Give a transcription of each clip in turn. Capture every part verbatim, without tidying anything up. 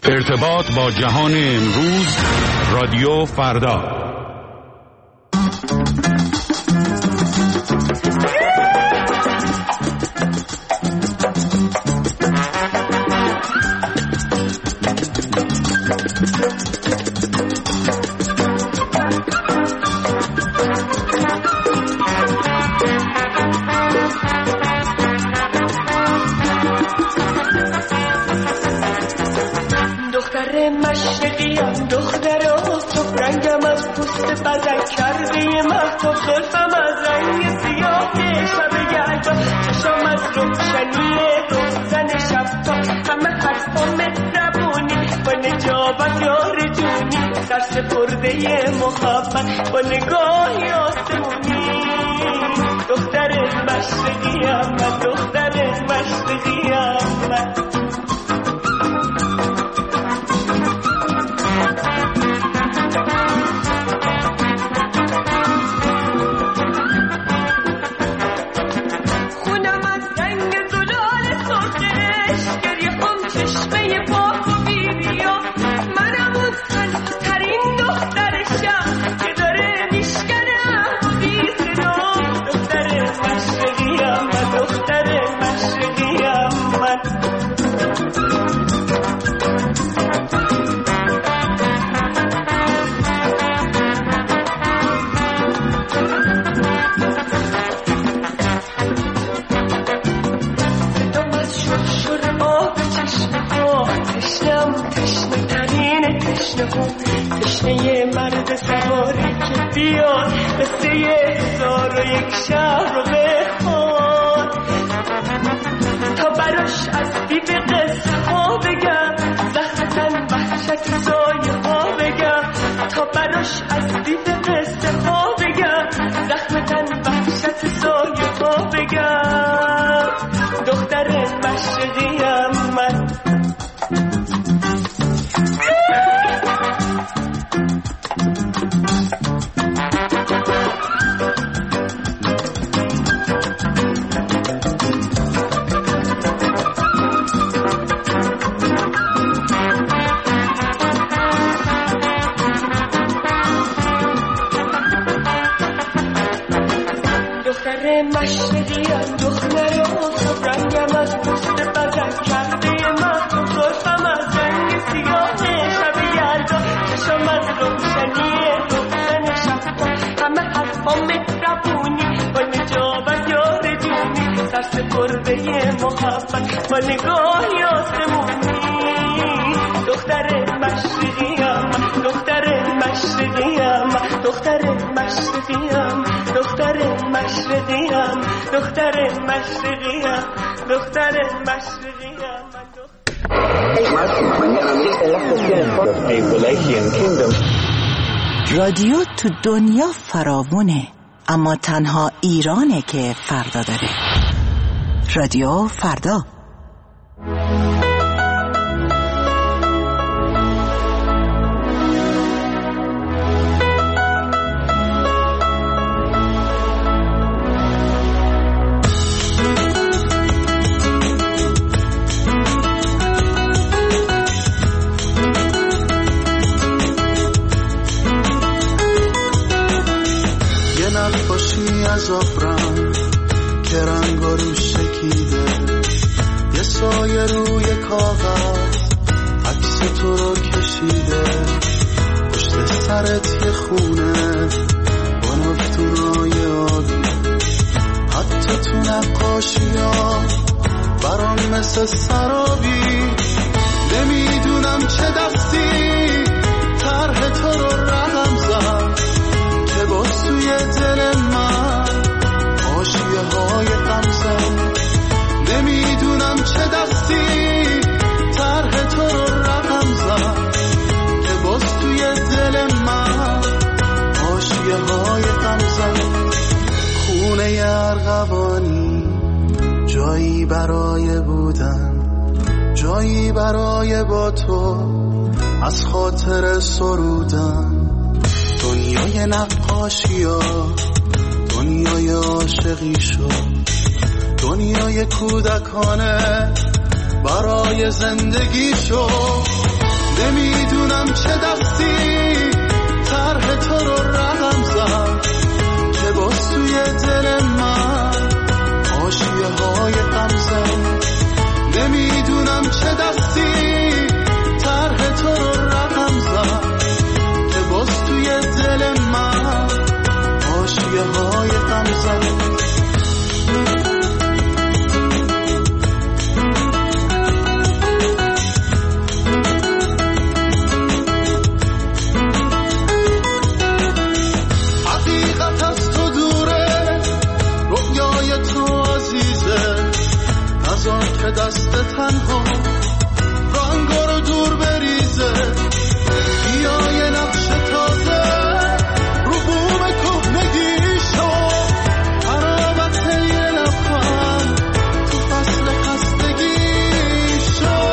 ارتباط با جهان امروز، رادیو فردا. مشرقیم دختر آفتاب، رنگم از پوست بدن کرده مهتاب، زلفم از رنگ سیاه شب گردا، چشم از روشنی روزن شب تا، همه حرفا مهربونی با نجابت یار جونی، در سپرده محبت با نگاهی آسمونی. دختر مشرقیم من، دختر مشرقیم من. تشنه مرد سواری که بیاد قصه هزار و یک شهر رو بخواد، تا براش از دیب قصه ها بگم، زخمتن وحشت سایه ها بگم، تا براش از دیب قصه ها بگم، زخمتن وحشت سایه ها بگم. دختر مشرقیم من. مشرقیم دختر آفتاب، رنگم از پوست بدن کرده مهتاب، زلفم از رنگ سیاه شب یلدا، چشم از روشنی روزن شب تا، همه حرفا مهربونی با نجابت یار جونی، در سپرده محبت با نگاهی آسمونی. دختر مشرقیم، دختر مشرقیم، دختر مشرقیم، دختر مشرقیم، دختر مشرقیم، دختر مشرقیم. رادیو تو دنیا فراوونه، اما تنها ایرانه که فردا داره. رادیو فردا. از آبرنگ که رنگ رو شکیده، یه سایه روی کاغذ عکس تو رو کشیده، پشت سرت یه خونه با نفتونای آبی، حتی تو نقاشی ها برام مثل سرابی. نمیدونم چه دستی طرح تو رو رقم زد که با سوی دل من حاشیه های غم زد. نمیدونم چه دستی طرح تو رو رقم زد که با سوی دل من حاشیه های غم زد. خونه ارغوانی جایی برای بودن، جایی برای با تو از خاطر سرودن. دنیای نقاشی ها دنیای عاشقی شد، دنیای کودکانه برای زندگی شد. نمیدونم چه دستی طرح تو رو رقم زد که باز توی دل من حاشیه های غم زد. نمیدونم چه دستی طرح تو رو رقم زد که باز توی دل من حاشیه های غم زد. که دست تنها رنگا رو دور بریزه، بیا یه نقش تازه رو بوم کهنگی شو، حرامت یه لبخند تو فصل خستگی شو.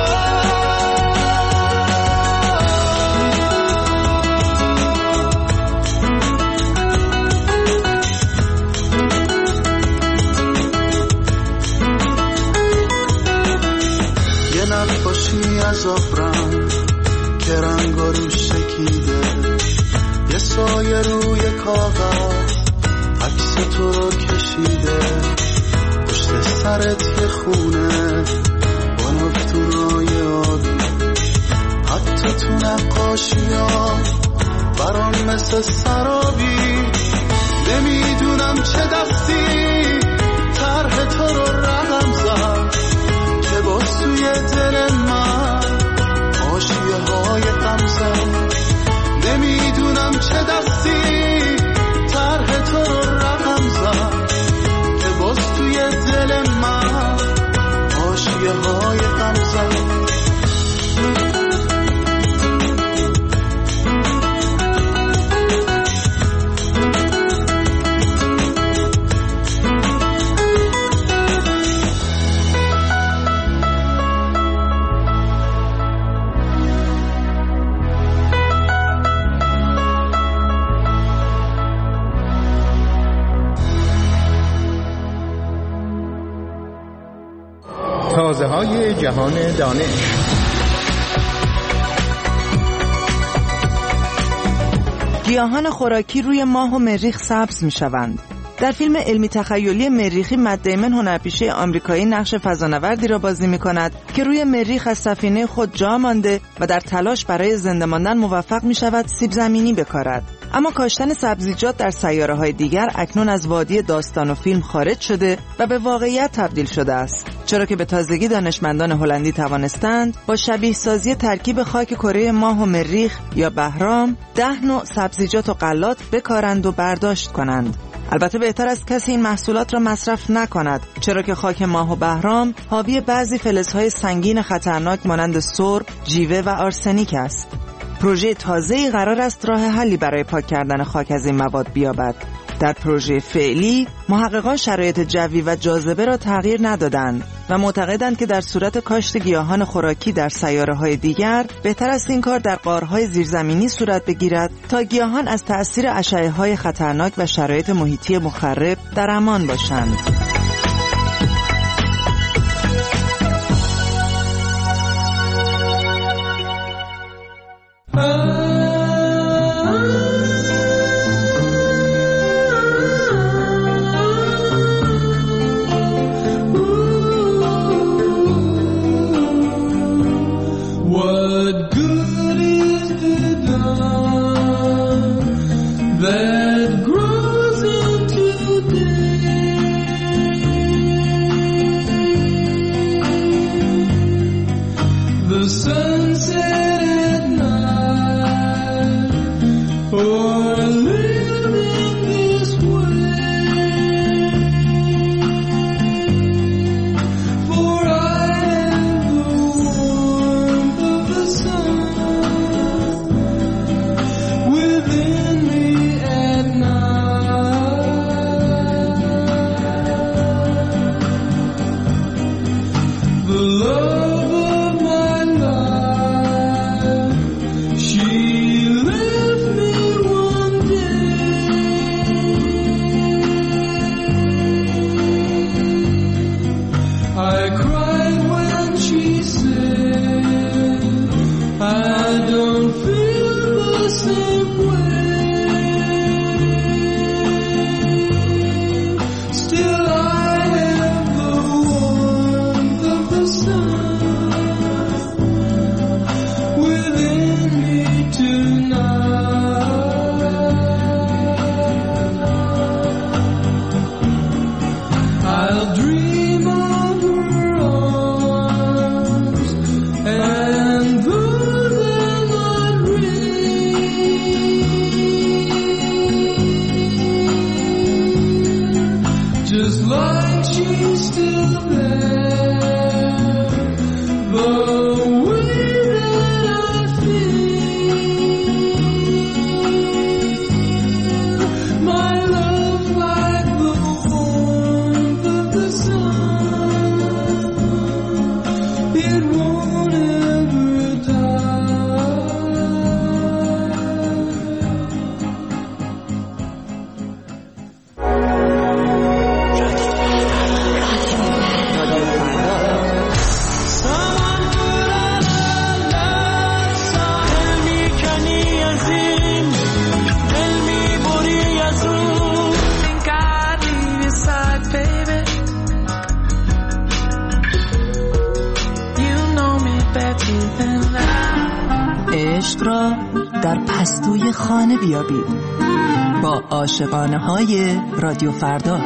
نقاشی از آبرنگ که رنگا رو شکیده، یه سایه روی کاغذ عکس تو رو کشیده، پشت سرت یه خونه با نفتونای آبی، حتی تو نقاشی ها برام مثل سرابی. نمیدونم چه دستی طرح تو رو رقم زد که باز توی دل من حاشیه های غم زد. نمیدونم چه دستی طرح تو رو رقم زد که باز توی دل من حاشیه های غم زد. تازه های جهان دانش. گیاهان خوراکی روی ماه و مریخ سبز می شوند. در فیلم علمی تخیلی مریخی مت دیمن هنرپیشه آمریکایی نقش فضانوردی را بازی می کند که روی مریخ از سفینه خود جا مانده و در تلاش برای زنده ماندن موفق می شود سیب زمینی بکارد. اما کاشتن سبزیجات در سیاره‌های دیگر اکنون از وادی داستان و فیلم خارج شده و به واقعیت تبدیل شده است، چرا که به تازگی دانشمندان هلندی توانستند با شبیه سازی ترکیب خاک کره ماه و مریخ یا بهرام ده نوع سبزیجات و غلات بکارند و برداشت کنند. البته بهتر است کسی این محصولات را مصرف نکند، چرا که خاک ماه و بهرام حاوی بعضی فلزهای سنگین خطرناک مانند سرب، جیوه و آرسنیک است. پروژه تازه‌ای قرار است راه حلی برای پاک کردن خاک از این مواد بیابد. در پروژه فعلی محققان شرایط جوی و جاذبه را تغییر ندادند و معتقدند که در صورت کاشت گیاهان خوراکی در سیاره‌های دیگر بهتر است این کار در غارهای زیرزمینی صورت بگیرد تا گیاهان از تأثیر اشعه‌های خطرناک و شرایط محیطی مخرب در امان باشند. She left me one عشق را در پستوی خانه بیابید با عاشقانه های رادیو فردا.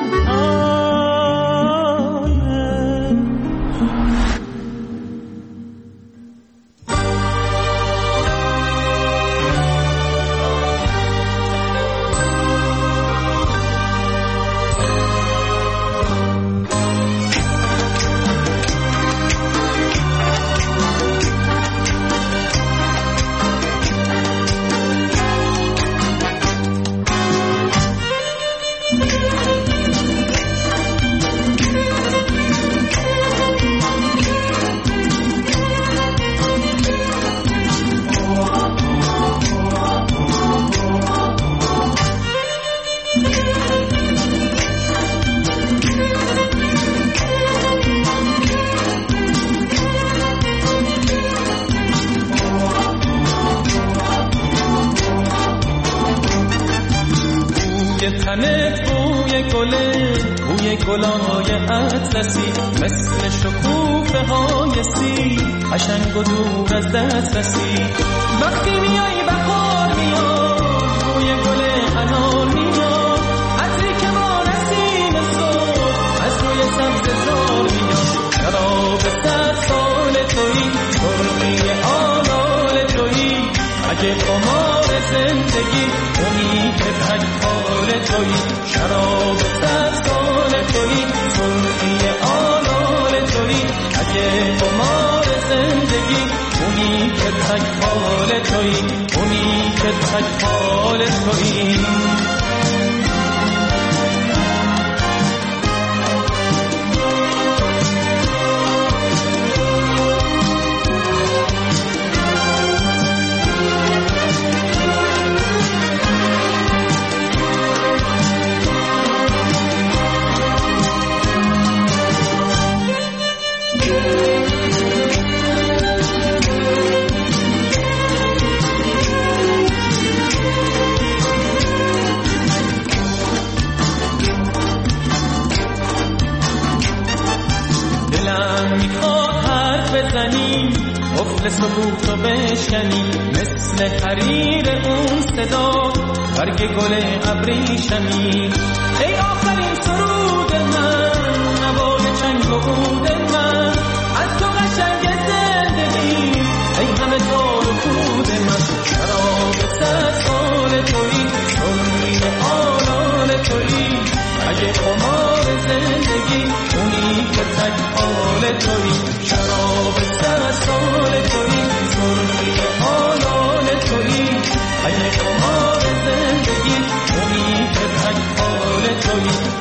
گلای اطلسی مثل شکوفه های سی قشنگ و دور از دسترسی. وقتی میای بهار میاد بوی گل انار میاد، عطری که ما نسیم صبح از روی سبز زار میاد. شراب صد سال تویی، سرخی آلال تویی، اگه قمار زندگی اونی که تک حال تویی. شراب صد سال تویی، سرخی آلال تویی، اگه قمار زندگی اونی که تک حال تویی، اونی که تک حال تویی. قفل سکوت رو بشکنی مثل حریر اون صدا، برگ گل ابریشمی. ای آخرین سرود من، نوای چنگ و عود من، از تو قشنگ زندگی ای همه تار و پود من. شراب صد سال تویی، سرخی آلال تویی، اگه قمار زندگی اونی که تک حال تویی. شراب صد سال تویی، سرخی آلال تویی، اگه قمار زندگی اونی که تک حال تویی.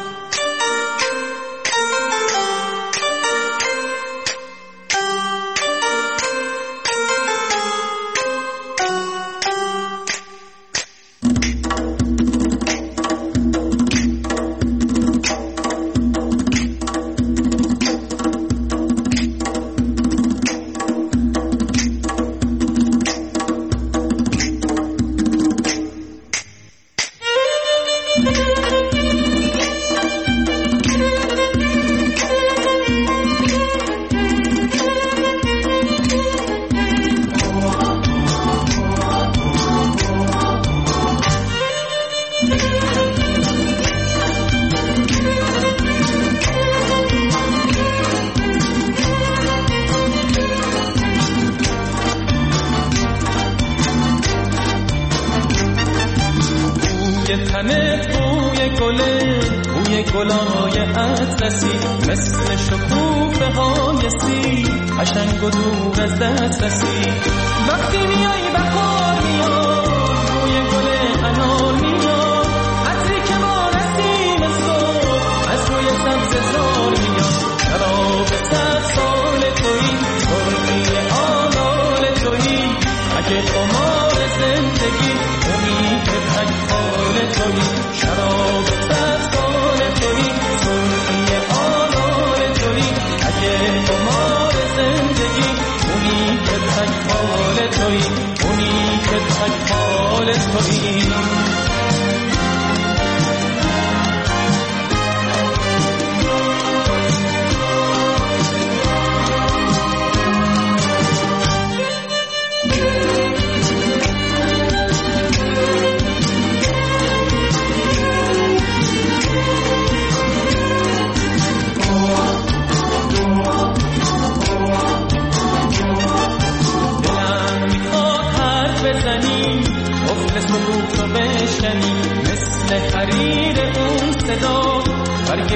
گلای اطلسی مثل شکوفه های سی قشنگ و دور از دسترسی. وقتی میای بهار میاد بوی گل انار میاد، عطری که ما نسیم صبح از روی سبز زار میاد. شراب صد سال تویی، سرخی آلال تویی، اگه قمار زندگی اونی که تک حال تویی. شراب صد سال تویی، سرخی آلال تویی، اگه قمار زندگی اونی که تک حال تویی، اونی که تک حال تویی.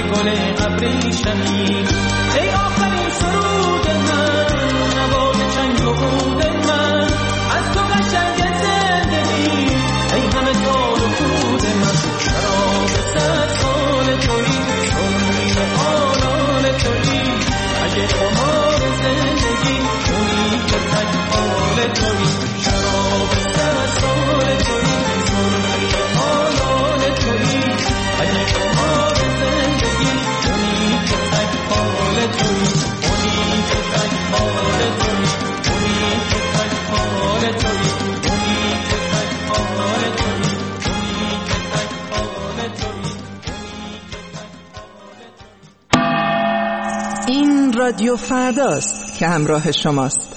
گل ابریشمی. ای آخرین سرود من، نوای چنگ و عود من، از تو قشنگ زندگی، ای همه تار و پود من. شراب صد سال تویی، امید آنان تویی، اگه خمار زندگی کنی که تک حال تویی. شراب صد سال تویی، امید آنان تویی، اگه خمار زندگی کنی که تک حال تویی. کنی که تک حال تویی، کنی که تک حال تویی، کنی که تک حال تویی، کنی که تک حال تویی. این رادیو فرداست که همراه شماست.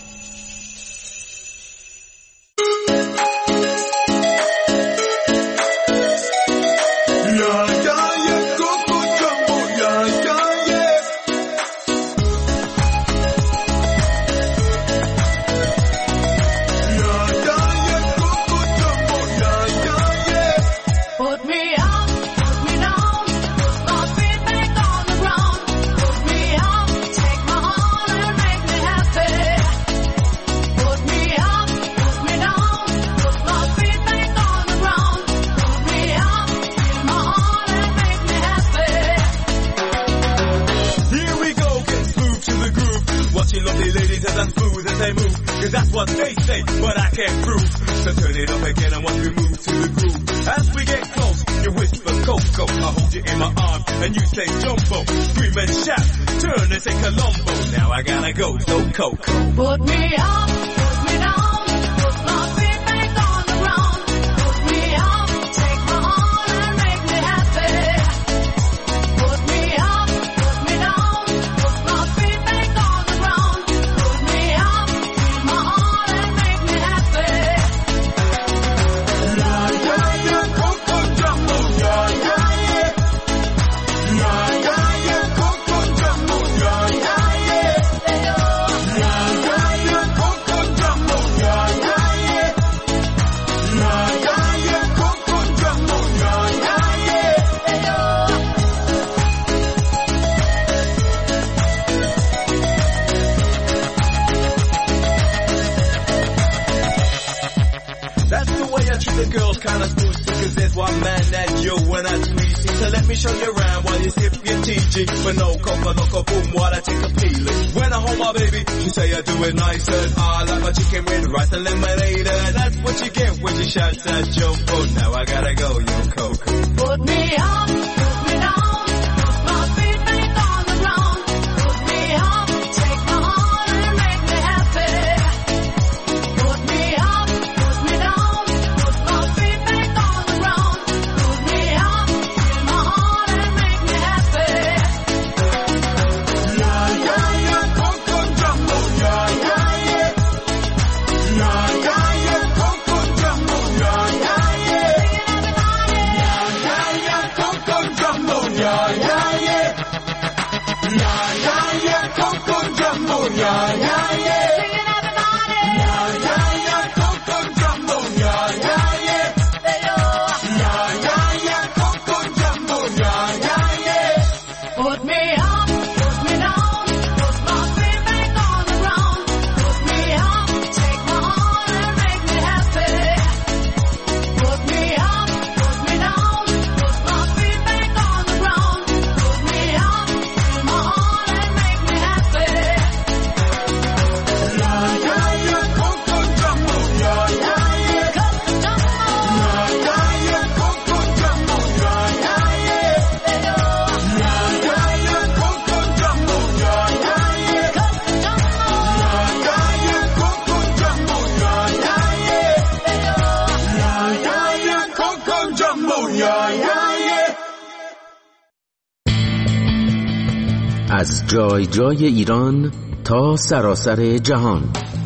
از جای جای ایران تا سراسر جهان،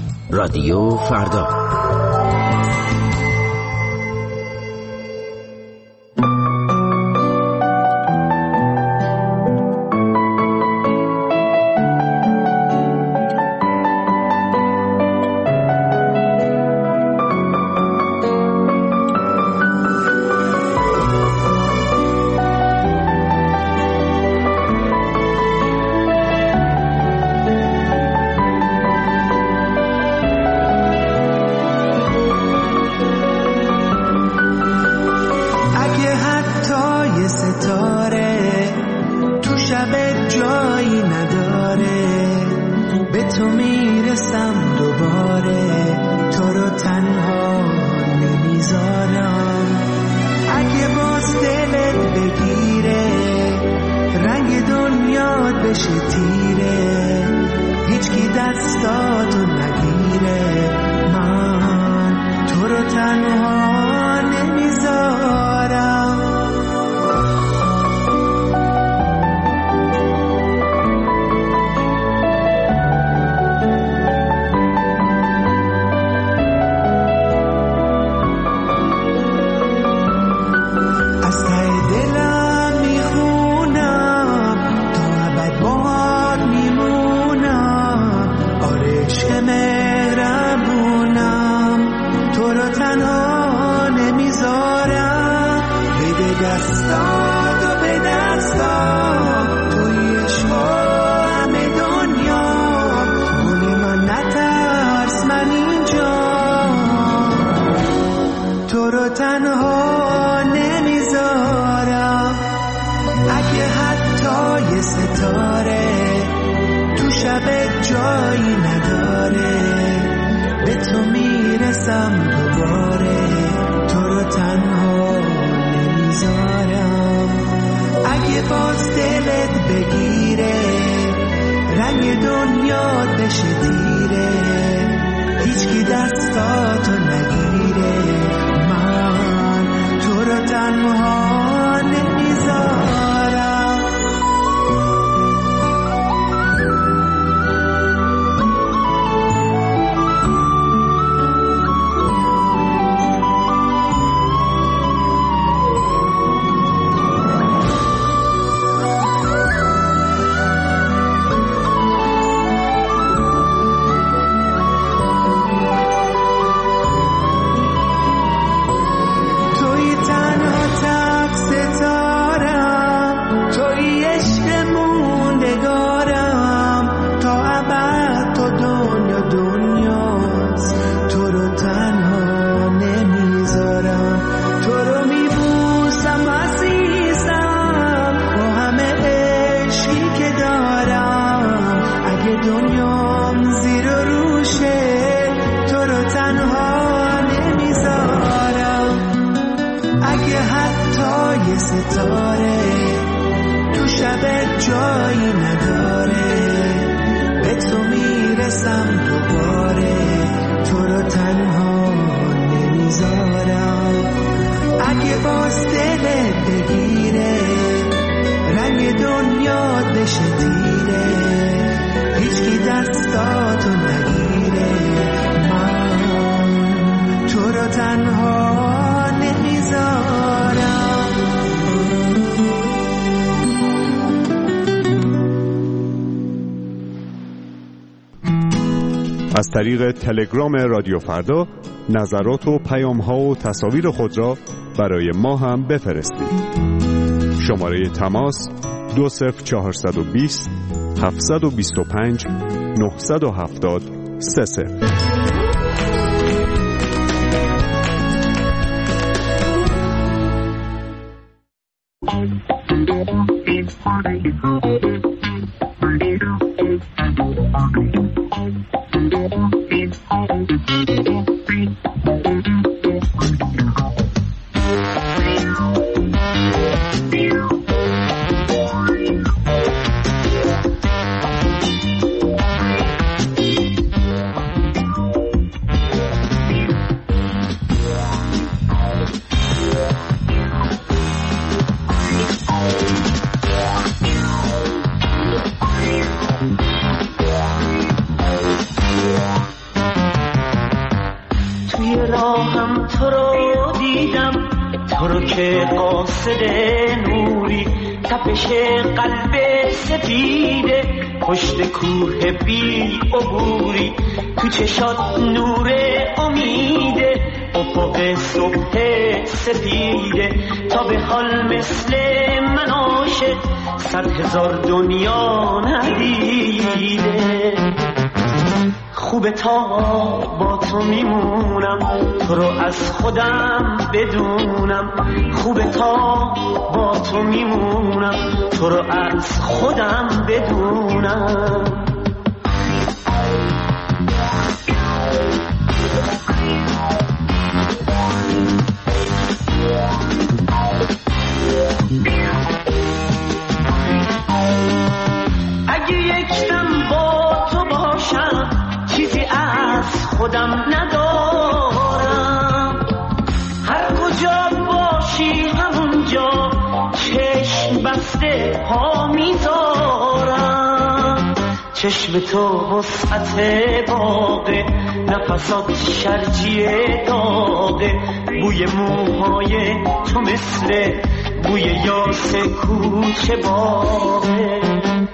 رادیو فردا. از طریق تلگرام رادیو فردا نظرات و پیام‌ها و تصاویر خود را برای ما هم بفرستید. شماره تماس دو صفر چهارصد و بیست هفتصد و بیست و پنج نهصد و هفتاد سه صفر. پشت کوه بی عبوری تو چشات نور امیده افق صبح سپیده تا به حال مثل من عاشق صد هزار دنیا ندیده خوبه تا با تو میمونم تو رو از خودم بدونم خوبه تا با تو میمونم تو رو از خودم بدونم اگه یک دم با تو باشم چیزی از خودم ندارم هر کجا باشی همونجا چشم بسته پا میذارم چشم تو وسعت باغه نفسات شرجی داغه بوی موهای تو مثل بوی یاس کوچه باغه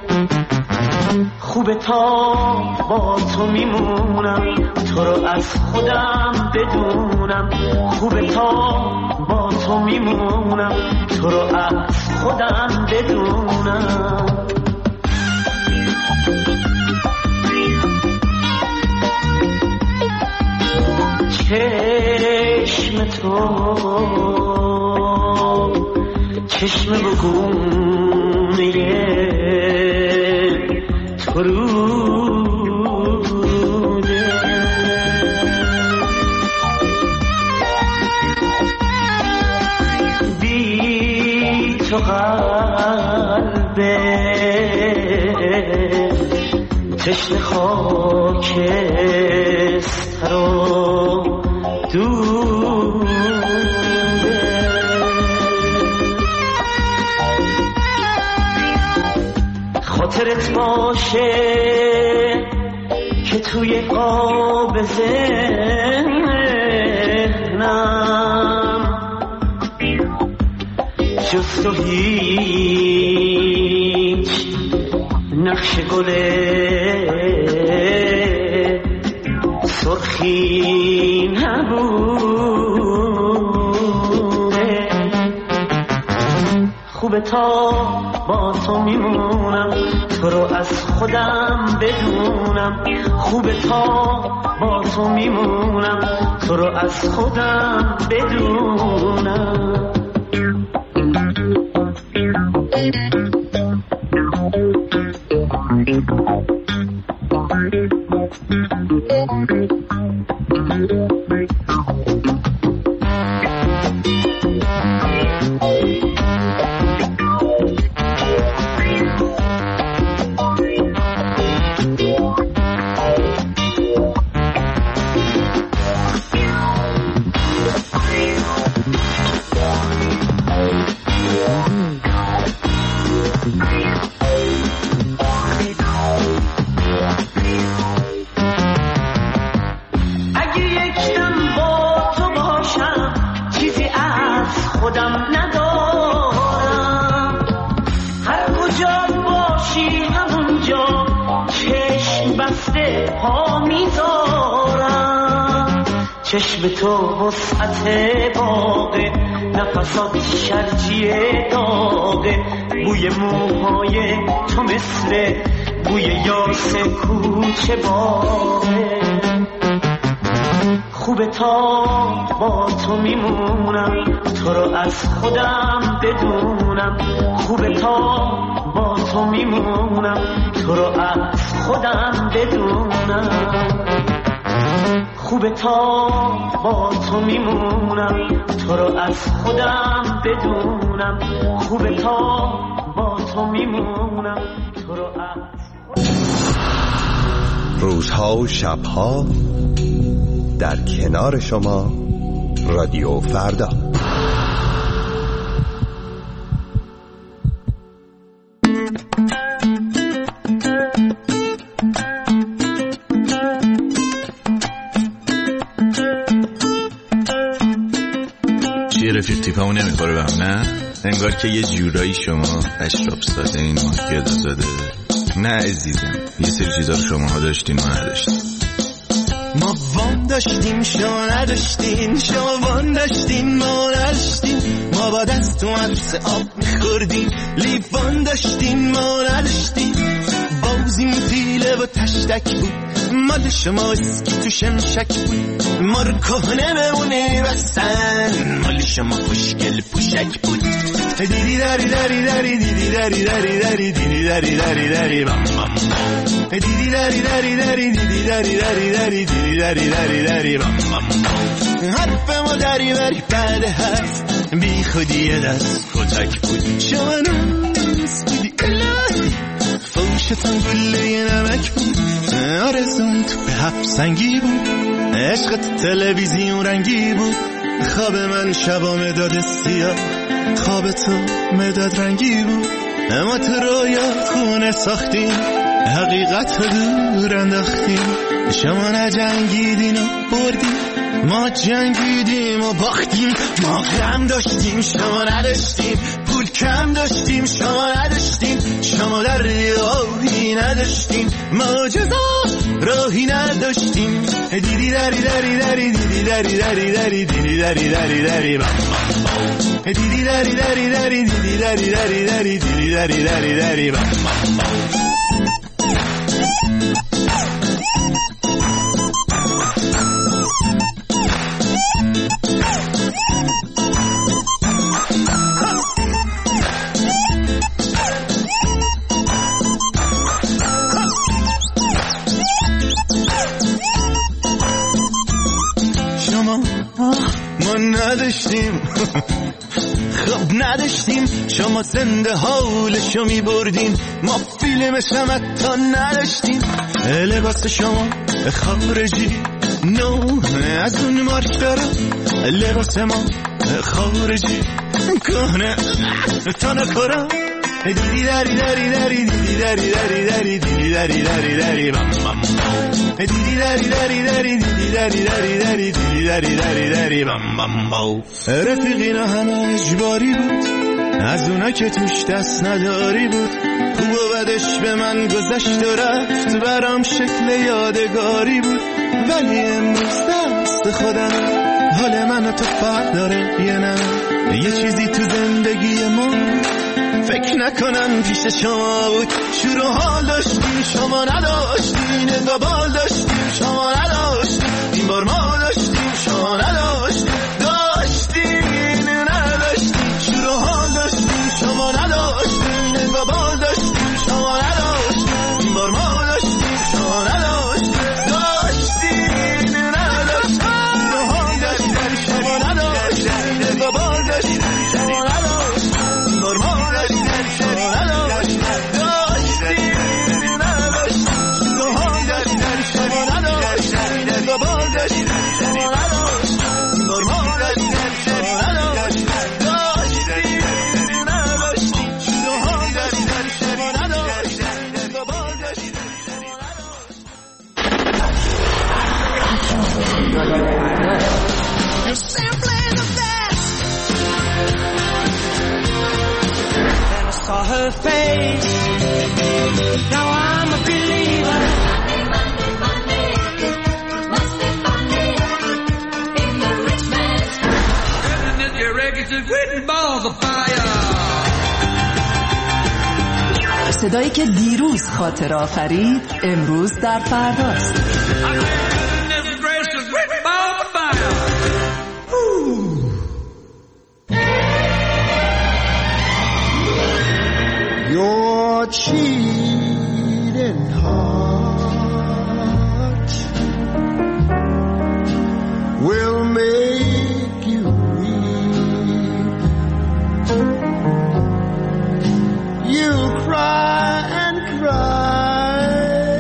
خوبه تا با تو میمونم تو رو از خودم بدونم خوبه تا با تو میمونم تو رو از خودم بدونم چشم تو چشم بگونه تو روده بی تو قلبه تشنه خاکستر و دوده خاطرت باشه که توی قاب ذهنم جز تو هیچ نقش گل سرخی نبوده خوبه تا با تو میمونم تو رو از خودم بدونم خوبه تا با تو میمونم تو رو از خودم بدونم پا میذارم چشم تو وسعت باغه، نفسات شرجی داغه، بوی موهای تو مثل بوی یاس کوچه باغه. خوبه تا با تو میمونم، تو رو از خودم بدونم. خوبه تا با تو میمونم، تو رو از خودم بدونم. خوبه تا با تو میمونم، تو رو از خودم بدونم. خوبه تا با تو میمونم، تو رو از روزها و شبها در کنار شما رادیو فردا. چیه رفیق تیپمو نمیخوره بهم؟ نه انگار که یه جورایی شما اشراف ساده این ماهی زاده. نه عزیزم، یه سری چیزا رو شماها داشتین ما نداشتیم. ما وام داشتیم شما نداشتین، شما وام داشتین ما نداشتین. ما با دست تو عرص آب میخوردیم، لیوان داشتین ما نداشتین. بازیم پیله و تشتک بود، مال شما اسکی تو شمشک بود. ما رو کهنه بمونه بستن، مال شما خوشگل پوشک بود. دیدی داری داری داری دیدی داری داری داری دیدی داری داری داری بام بام. دیدی داری داری داری دیدی داری داری داری دیدی داری داری داری بام بام. حرف ما داری بری بعد حرف، بی خودی دست کتک بود. شما ناز بودی الهی، فوشتان گله نمک بود. آرزون تو به هفت سنگی بود، عشقت تلویزیون رنگی بود. خواب من شبا مداد سیاه، خواب تو مداد رنگی بود. اما تو رویا خونه ساختیم، حقیقت رو دور انداختیم. شما نجنگیدین و بردیم، ما جنگیدیم و باختیم. ما غم داشتیم شما نداشتیم، پول کم داشتیم شما نداشتیم. شما در راهی نداشتیم، ما جزا راهی نداشتیم. دیدی داری داری داری دیدی داری داری داری دیدی داری داری داری بام بام. دیدی داری داری داری دیدی داری داری داری دیدی داری داری داری بام بام. نداشتیم خب نداشتیم. شما زنده حالشو می بردین، ما فیلم شمتا نداشتیم. لباس شما خارجی نو از اون مارک دارم، لباس ما خارجی کهنه تا نخورم. دیدی داری داری داری دیدی داری داری داری دیدی داری داری داری بام بام. دیدی داری داری داری دیدی داری داری داری دیدی داری داری داری بام بام بام. رفیقینا همه اجباری بود، از اونا که توش دست نداری بود. خوب و بدش به من گذشت و رفت، برام شکل یادگاری بود. ولی امروز دست خودم، حال من و تو فرق داره یه نه. یه چیزی تو زندگی ما فکر نکنم پیش شما بود. شور و حال داشتیم شما نداشتین، انگار بال داشتیم شما نداشتین. این بار ما داشتیم شما نداشتین، داشتین نداشتین. شور و حال داشتیم شما نداشتین، انگار بال داشتیم شما نداشتین. این بار ما داشتیم شما نداشتین، داشتین نداشتین. شور و حال داشتیم شما نداشتین، انگار بال داشتیم شما نداشتین. این بار ما saw her face. Now I'm a believer. Monday, Monday, must be funny. صدایی که دیروز خاطر آفرید امروز در فرداست. Your cheating heart will make you weep. You'll cry and cry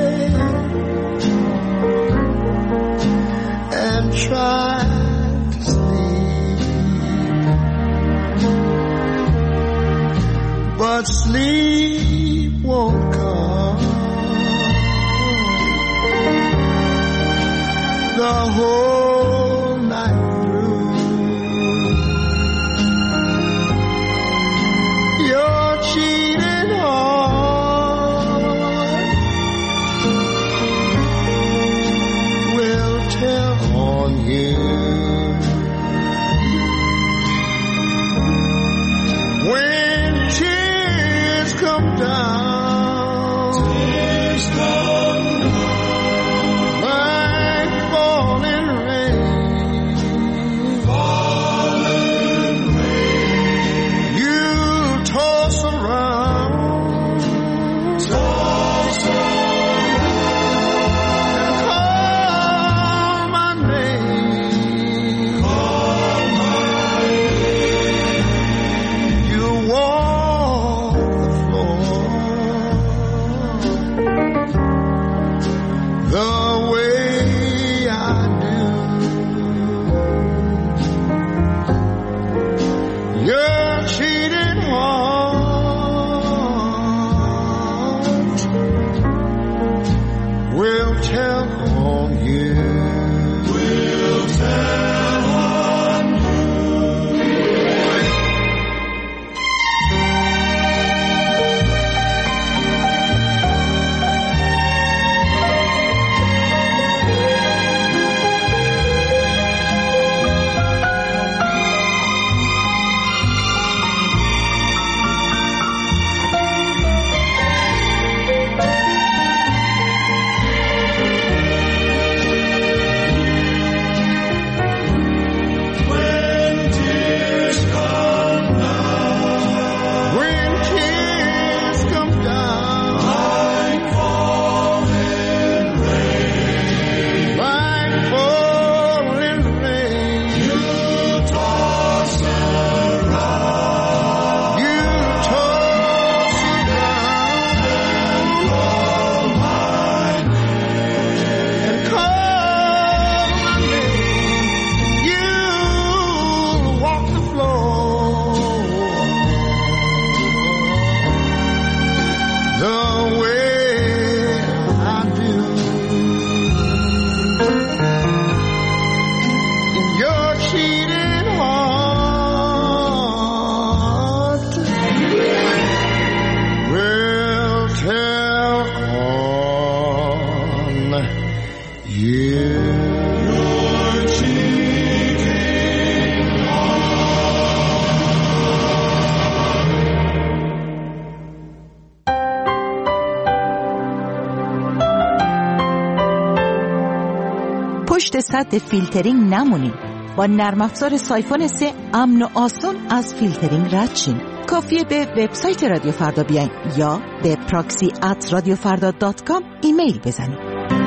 and try to sleep, but sleep won't come. The whole night through, your cheating heart will tell on you. When tears come down, tears come down like falling rain, falling rain. You toss around, toss around, and call my name, call my name. You walk the floor the way I do. Your cheating heart will tell on you. Will tell on you. When tears come down, when tears come down, like falling rain, like falling rain, you toss around, you toss around, and call my name, and call my name. You walk the floor the way I do. In your cheating heart will tell on you. Your cheating پشت سد فیلترینگ نمونین. با نرم افزار سایفون سه امن و آسان از فیلترینگ رد شین. کافیه به وبسایت رادیو فردا بیاین یا به پراکسی ات رادیو فردا دات کام ایمیل بزنید.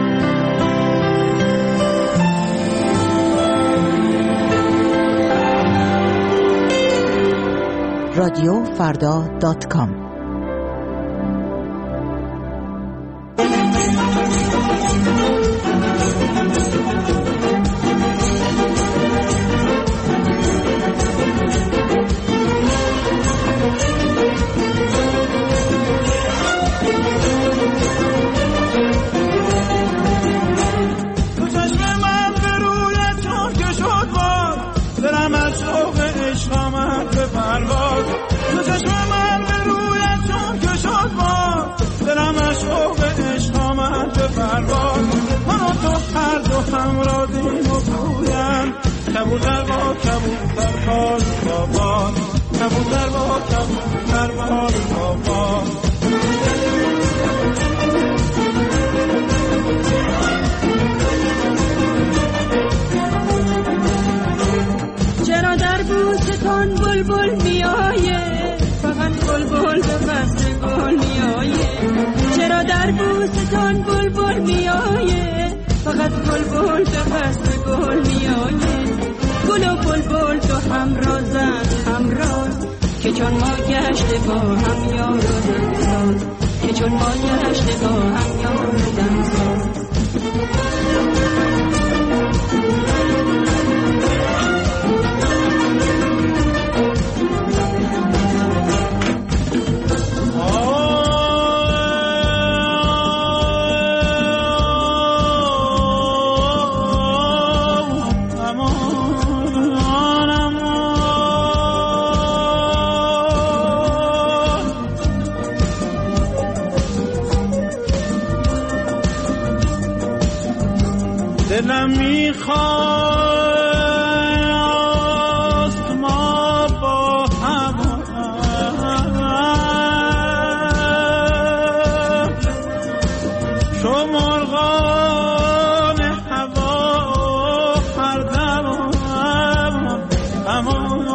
رادیو فردا دات کام. کبوتر با کبوتر کار بابا، کبوتر با کبوتر کار بابا. بلبل میایه، فقط بلبل به فصل گل میایه. چرا در بوستان بلبل میایه، فقط بلبل به فصل گل میایه. گل و بلبل تو همرازن همراز، که چون ما گشته با هم یار و دمساز، که چون ما گشته با هم یار و دمساز. دلم میخواست ما با هم چو مرغان هوا هر دم امان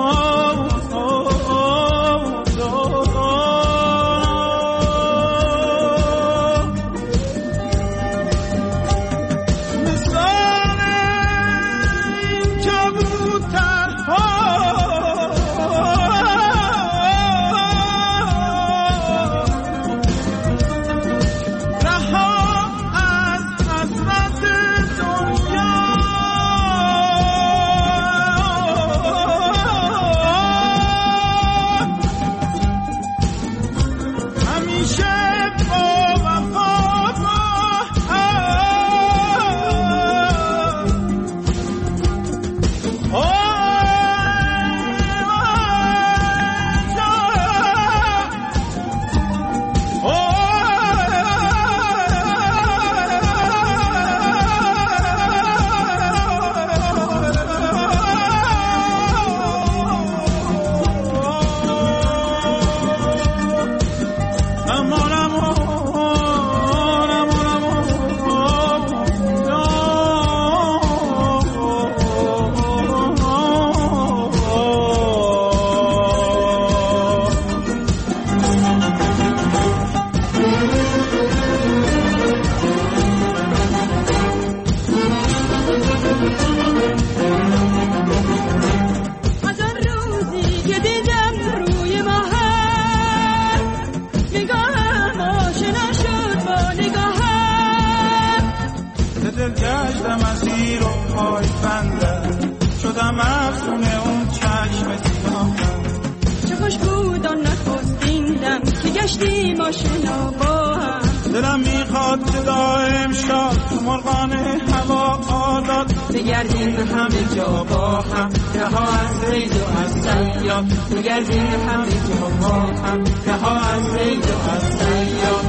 دلم میخواد که دائم شاد تو مرغان هوا آزاد بگردیم همه جا با هم، رها از رید و از صیاد. بگردیم همه جا با هم، رها از رید و از صیاد.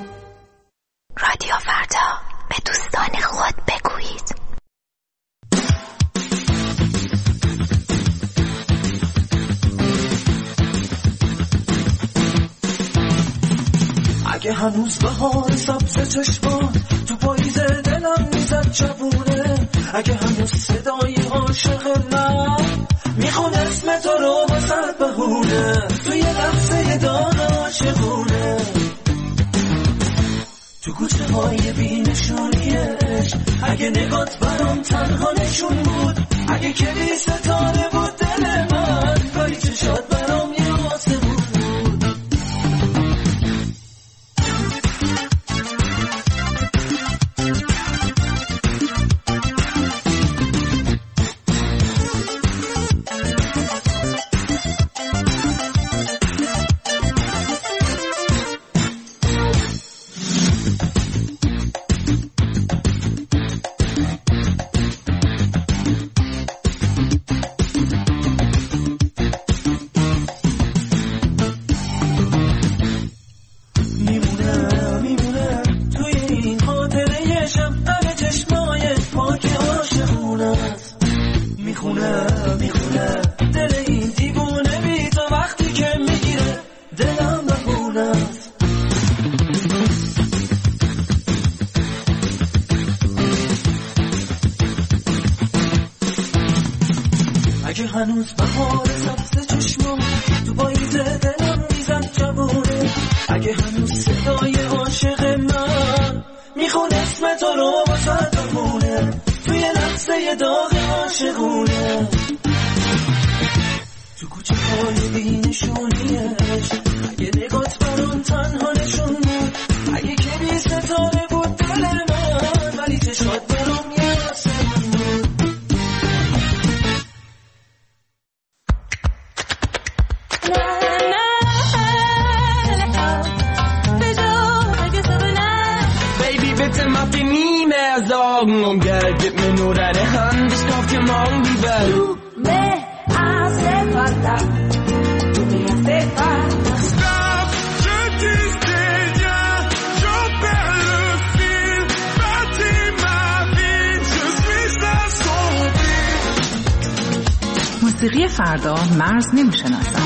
رادیو فردا، به دوستان خود بگویید. اگه هنوز بهار سبز چشمان تو پاییز دلم میزد جوونه، اگه هنوز صدای عاشق من میخونه اسم تو رو واسه بهونه، تو یه لحظه دان عاشقونه، تو کوچه های بینشونیش اگه نگات برام تنها نشون بود، اگه کلی ستاره بود دل من، کاری چشات برام یه آسمون بود. اگه هنوز بهار سبز چشما تو پاییز دلم میزد جوونه اگه هنوز صدای عاشق من میخون اسم تو رو واسه دمونه توی لحظه داغ عاشقونه تو کوچه های بینشونیش اگه نگات برام تنها نشون بود اگه که بی ستاره بود دل من ولی چشمات برام یه آسمون بود Baby, bitte mach dir nie mehr Sorgen um Geld, gib mir nur deine Hand, ich kauf dir morgen die Welt. Du me hace falta, du me hace falta. Stop, je disais rien, j'en perds le fil, bâtis ma vie, je suis sa sombrie. موسیقی فردا مرز نمیشناسد.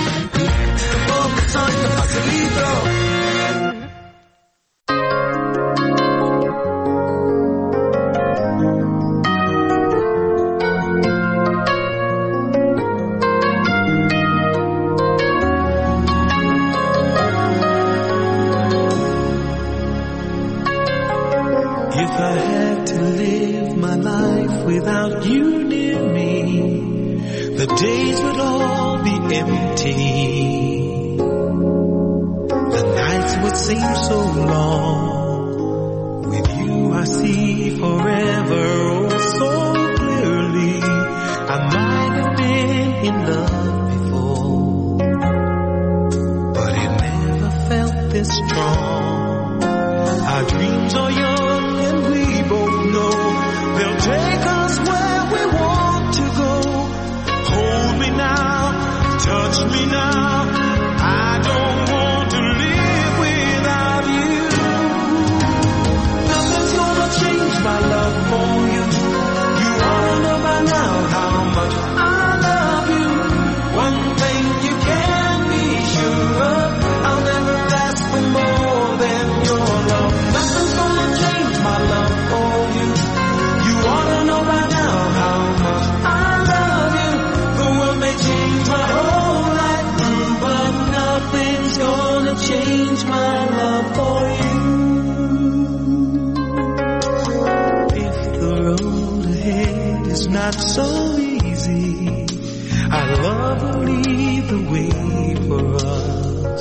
If I had to live my life without you near me, the days would all be empty. The nights would seem so long. With you I see forever oh so clearly. I might have been in love before, but it never felt this strong. Our dreams are young and we both know they'll take us where we want to go. Hold me now, touch me now. I don't want to live without you. Nothing's gonna change my love for you. You ought to know by now how much I love you. One thing you can be sure of, I'll never ask for more than your love. Nothing's gonna change my love for you. You ought to know by now how much I love you. The world may change my whole life through, but nothing's gonna change my love for you. If the road ahead is not so easy, our love will lead the way for us.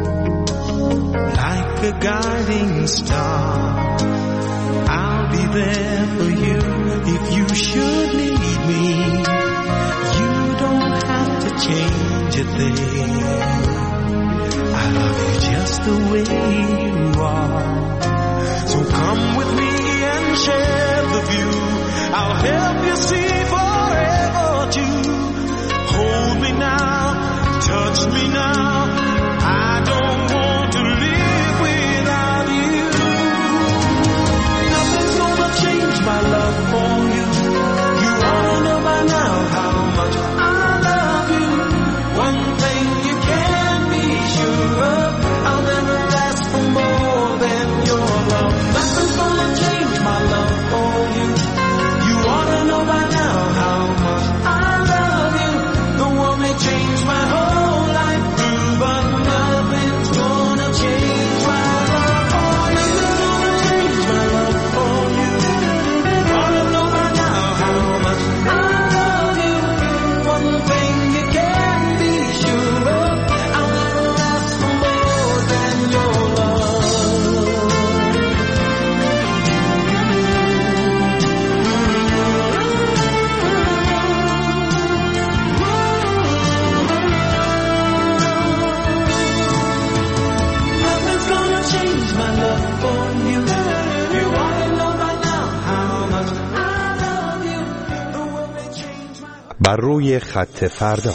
Like a guiding star, I'll be there for you if you should need me. You don't have to change a thing. I love you just the way you are. So come with me and share the view. I'll help you see forever too. Hold me now, touch me now. I don't want to live without you. Nothing's gonna change my love for you. You ought to know by now how much I love you. One thing you can be sure of, I'll never ask for more than your love. Nothing's gonna change my love for you. You ought to know by now how much I love you. The world may change my whole life through, but nothing's gonna change my love for you. Nothing's gonna change my love for you. You ought to know by now how much I love you. One thing you can be sure of, I'll never ask for more than your love. Nothing's gonna change my love for you. You ought to know by now how much I love you. The world may change my بر روی خط فردا.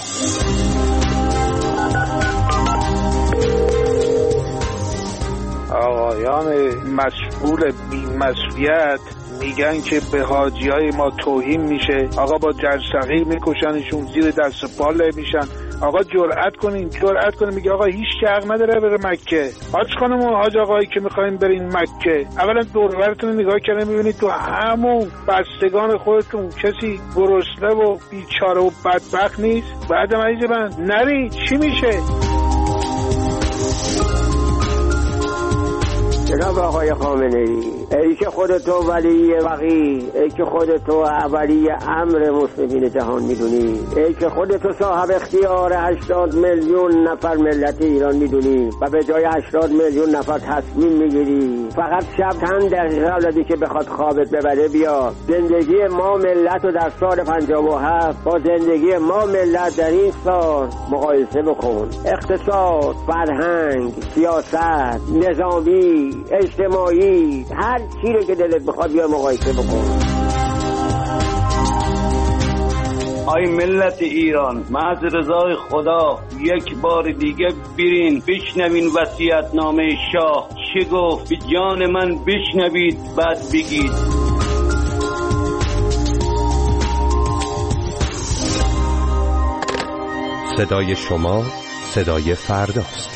آقایان مسئول بی‌مسئولیت میگن که به حاجیای ما توهین میشه. آقا با جرثقیل میکشنشون، زیر دست پا له میشن، آقا جرأت کنین جرأت کنین. میگه آقا هیچ که حق نداره بره مکه. حاج خانم و حاج آقایی که میخواین برین مکه، اولا دور و برتون نگاه کردین میبینید تو همون بستگان خودتون کسی گرسنه و بیچاره و بدبخت نیست. بعدم عزیز من نری چی میشه؟ جناب آقای خامنه‌ای، ای که خودتو ولی وقی، ای که خودتو اولی امر مسلمین جهان میدونی، ای که خودتو صاحب اختیار هشتاد میلیون نفر ملت ایران میدونی و به جای هشتاد میلیون نفر تصمیم میگیری فقط شب چند دقیقه قبل که بخواد خوابت ببره بیا زندگی ما ملت رو در سال پنجاه و هفت با زندگی ما ملت در این سال مقایسه بکن. اقتصاد، فرهنگ، سیاست، نظامی، اجتماعی، هر چی رو که دلت بخواد بیا مقایسه بکن. آی ملت ایران، محض رضای خدا یک بار دیگه برین بشنوین وصیت‌نامه شاه چه گفت. به جان من بشنوید بعد بگید. صدای شما صدای فرداست.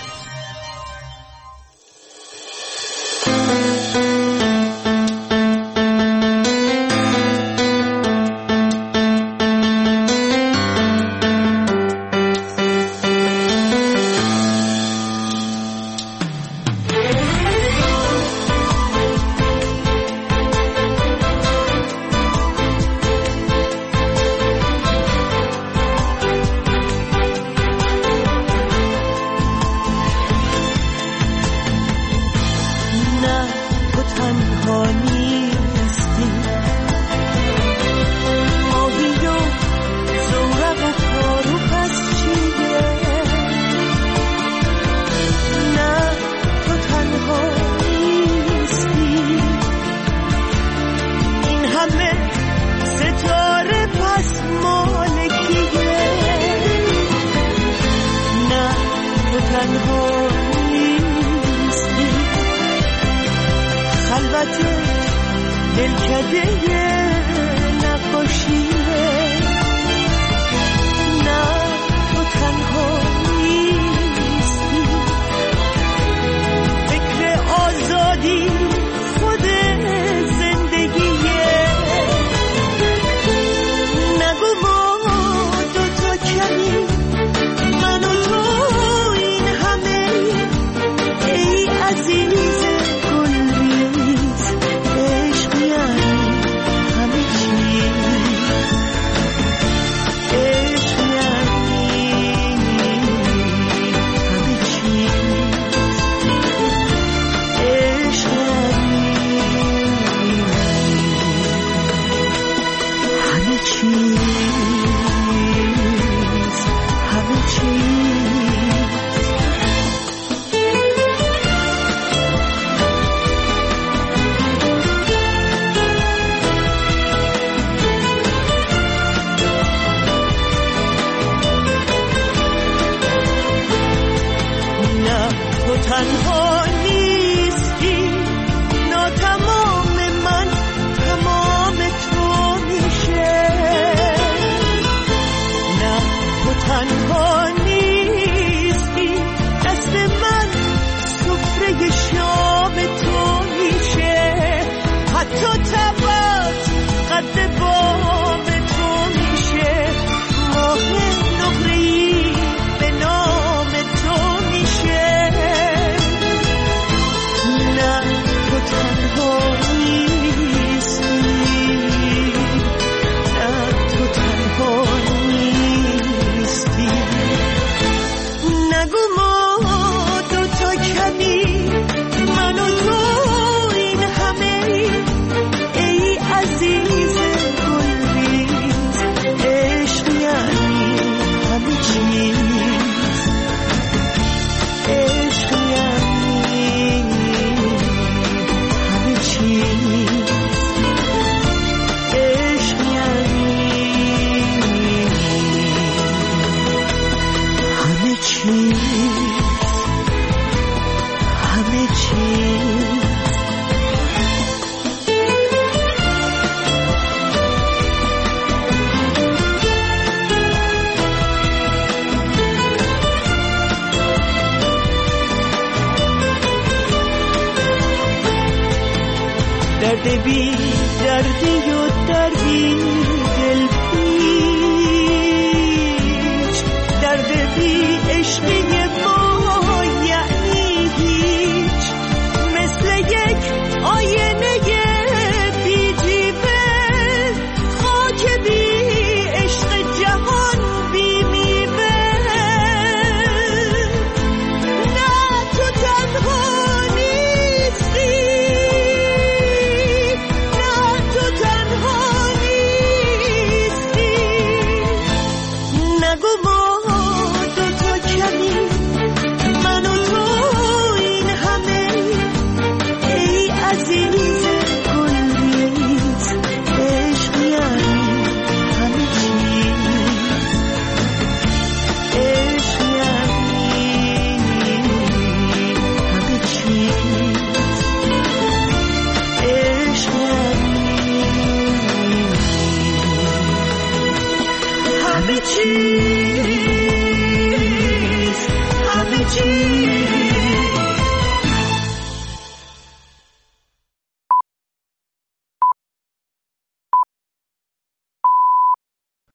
درد بی دردی و دردی دل پیچ، درد بی عشقی ما یعنی هیچ، مثل یک آینه بی جیبه، خاک بی عشق جهان بی میوه. نه تو تنها نیستی، نه تو تنها نیستی، نگو ما دو تا کمی، من و تو این همه، ای عزیز گلریز، عشق یعنی همه چیز، عشق یعنی همه چیز، عشق یعنی همه چیز.